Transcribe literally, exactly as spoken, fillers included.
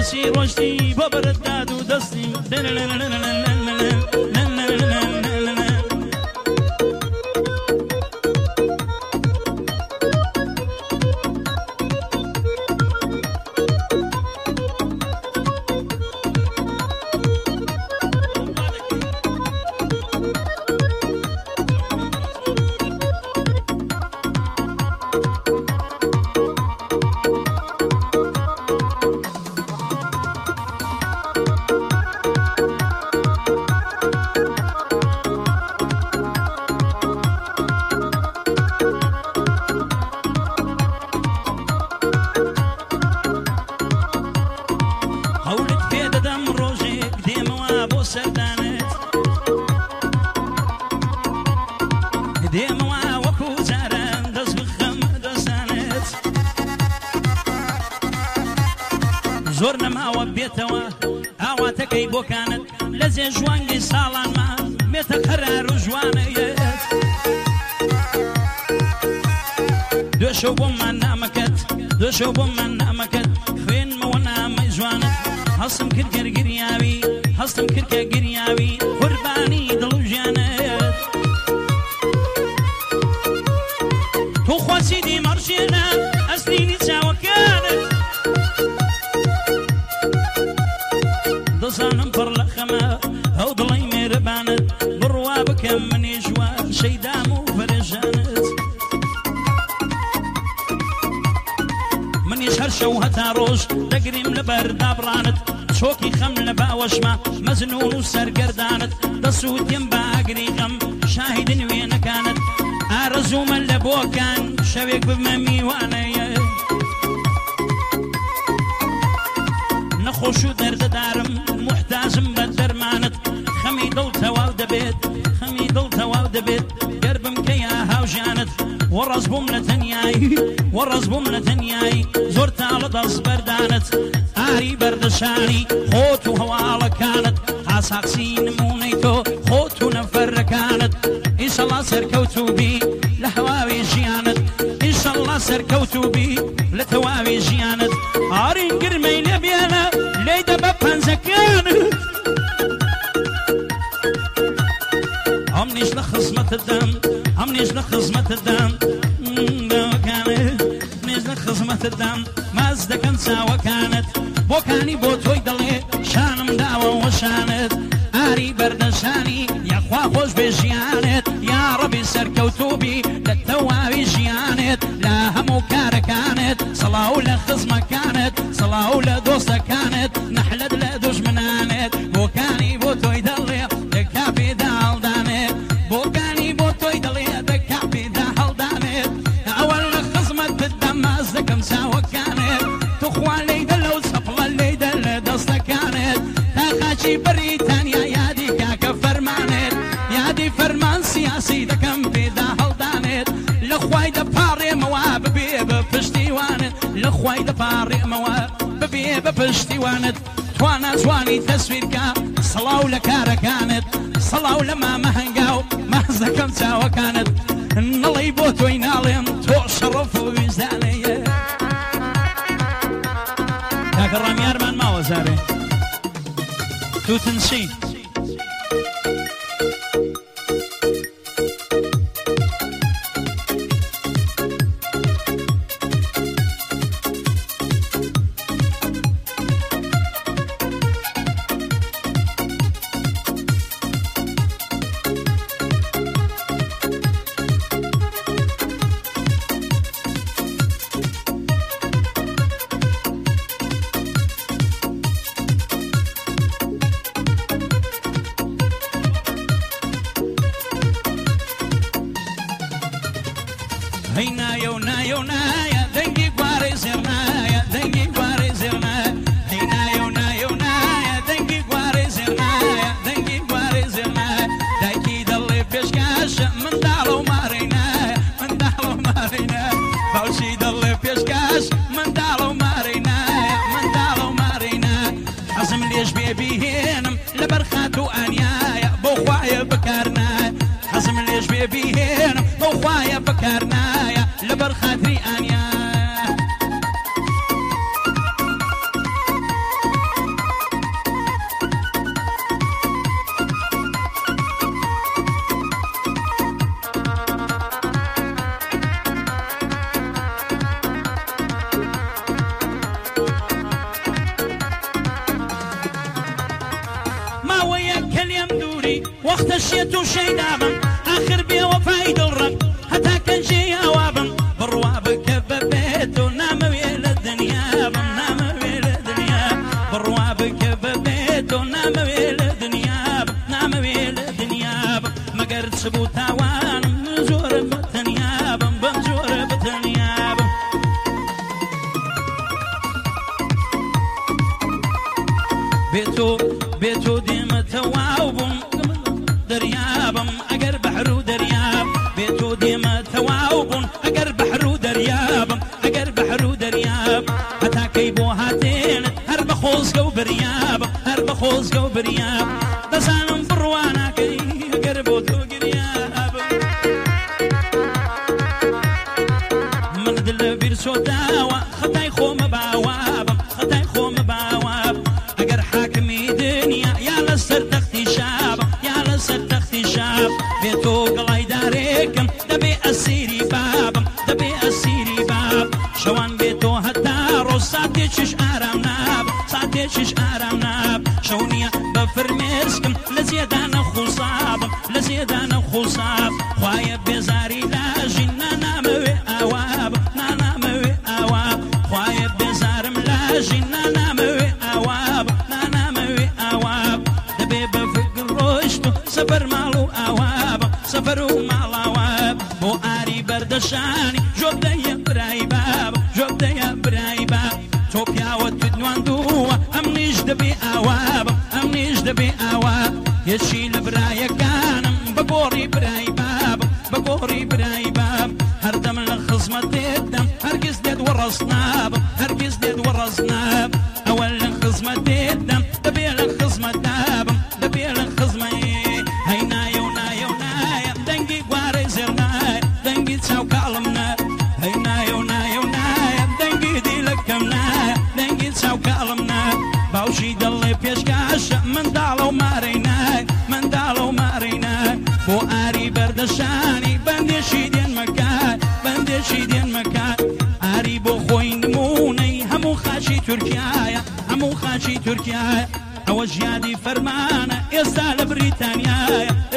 بەسی ڕۆشتی بۆ بەرەداد و دەستی زۆر نەماوە بێتەوە ئاواتەکەی بۆکانت لە زێ ژوانگی ساڵانمان بێتە قەرار و جوانەیەت دوێشەو بۆمان نامەکەت دوێشەو بۆمان نامەکەت خوێنمەوە نامەی جوانت هەستم کرد گەرگریاوی هەستم کردکە گریاوی قوربانی دڵ و ژیانەیەت تۆ خواسیدی مەڕژێنە ئەسلینی چاوەکانت دەزانم پڕ لە خەمە ئەو دڵی مێرەبانت بڕوا بکەم منێ ژوان شەیدام و پەرێژانت منیش هەر شەو هەتا ڕۆژ دەگریم لە بەردابڕانت چۆکی خەم لە باوەشمە مەزنون و سەرگەردانت دەسووتیم بە ئاگری غەم شاهیدی نوێنەکانت ئارەزوومە لە بۆکان شەوێک ببمە میوانەیە نەخۆش و دەردەدارم محتاجم بە دەرمانت خەمی دڵ تەواو دەبێت خەمی دڵ تەواو دەبێت گەر بمکە یا هاوژانت وەڕەز بووم لە تەنیایی وەڕەز بووم لە تەنیایی زۆر تاڵە دەست بەردانت ئاری بەردەشانی خۆت و هەواڵەکانت هاساقسی نمونەی تۆ خۆت و نەفەرەکانت ئیشەڵا سەرکەوتوبی لە هەواوی ژیانت ئیشەڵا سەرکەوتوبی لە تەواوی ژیانت ئارین گرمەی لێبێنە لێی دەبە پەنجەکانت ئەمنیش لە خزمەتتدەم ئەمنیش لە خزمەتتدەم بەوەکانت منیش لە خزمەتتدەم ماز دەکەن چاوەکانت بۆکانی بۆ تۆی دەڵێ شانم داوە وەشانت ئاری بەردەشانی یاخوا خۆش بێ ژیانت یا ڕەبی سەرکەوتوبی لە تەواوی ژیانت لە هەموو کارەکانت سەڵاو لە خزمەکانت سەڵاو لە دۆستەکانت نەحلت لە دوژمنانت بۆکانی بۆ تۆی دەڵێ دەکا پێدا هەڵدانێت بۆکانی بۆ تۆی دەڵێ دەکا پێدا هەڵدانێت ئەوەل لە خزمەت بدەم ماز دەکەم چاوەکانت توخوا لێیدە لەو چەپڵە لێیدە لە دەستەکانت تا خاچی بەریتانیا یادی کاکە فەرمانێت یادی فەرمان سیاسی دەکەم پێدا هەڵدانێت لە خوای دەپاڕێمەوە ببێ بە پشتیوانت لە خوای دەپاڕێمەوە ببێ بە پشتیوانت توانە جوانی تەسویرکە سەڵاو لە کارەکانت سەڵاو لە مامە هەنگاو ماز دەکەم چاوەکانت نەڵی بۆ تۆی ناڵێم تۆ شەڕەف و ویزانەیە کاکە ڕامیارمان ماوە زارێ توتنشی هەی نایە و نایە و نایە دەنگی گوارەی زێڕنایە دەنگی گوارەی زێڕنایە هەی نایە و نایە و نایە دەنگی گوارەی زێڕنایە دەنگی گوارەی زێڕنایە دایکی دەڵێ پێشکاشە منداڵە و مارەی نایە منداڵە و مارەی نایە باوکی دەڵێ پێشکاش منداڵە و مارەی نایە منداڵە و مارەی نایە حەزم لێش بێ بیهێنم لەبەر خات و ئانیایە بۆ خوایە بەکار نایە حەزم لێش بێ بیهێنم بۆ خوایە بەکار نایە لەبەر خاتری ئانیا بەشێت و شەیدابم آخر بێوەفای دڵڕەم هەتا کەنجێ ئاوابم بڕوا بکە بەبێت و نامەوێ لە دنیابم نامەوێ لە دنیا بڕوا بکە بەبێت و نامەوێ لە دنیابم نامەوێ لە دنیابم مەگەر چ بوو تاوانم زۆرە بەتەنیابم بەم زۆرە بەتەنیابم بێتۆ بێتۆ دێمە تەواو بووم دەریابم ئەگەر بەحر و دەریاب بێتۆ دێمە تەواو بوون ئەگەر بەحر و دەریابم ئەگەر بەحر و دەریاب هەتاکەی بۆ هاتێنت هەر بە خۆزگە و بریابم هەر بە خۆزگە و بریاب دەزانم بڕواناکەی ئەگەر بۆ تۆ گریابم من دل لە بیر سۆداوە خەتای خۆمە باوابم خەتای خۆمە باواب ئەگەر حاکمی دنیا یا لەسەر تەختی شابم یا لەسەر تەختی شاب بێتۆ گەڵای دارێکم دەبێ ئەسیری بابم دەبێ ئەسیری باب شەوان بێتۆ هەتا ڕۆژ ساتێکیش ئارام ناب ساتێکیش ئارام ناب شەو نییە بە فرمێسکم لە زێدانە خوسابم لە زێدانە خوساب خوایە بێزاری لاژین نانامەوێ ئاوابم نانامەوێ ئاواب خوایە بێزارم لاژین نانامەوێ ئاوابم نانامەوێ ئاواب دەبێ بە فکر ڕۆشت و سەفەر ماڵ و ئاوابم سەفەر و ماڵاواب بۆ ئاری بەردەشانی ژۆبدەیە برای بابم ژۆبدەیە برای باب تۆ پیاوەت بدنواندووە ئەم نیش دەبێ ئاوابم ئەم نیش دەبێ ئاواب هێچی لە برایەکانم بە گۆڕی برای بابم بە گۆڕی برای باب هەردەم لە خزمەتێتدەم هەرگیز دێت وەڕەس نابم هەرگیز دێت وەڕەس ناب ئەوە لە خزمەتێتدەم دەبێ لە خزمەت دابم دەبێ لە خزمەی هەی نایە و نایە و نایە دەنگی گوارەی زێر نایە دەنگی چاو کاڵم نایە هەی نایە و نایە و نایە دەنگی دیلەکەم نایە دەنگی چاو کاڵم نایە باوشی دڵێ پێشکاشە منداڵە و مارەی نایە منداڵە و مارەی نایە بۆ ئاری بەردەشانی بەندێشی دێن مەکات بەندێشی دێن مەکات ئاری بۆ خۆی نمونەی هەموو خاچی تورکیایە هەموو خاچی تورکیایە ئەوە ژیادی فەرمانە ئێستا لە بریتانیایە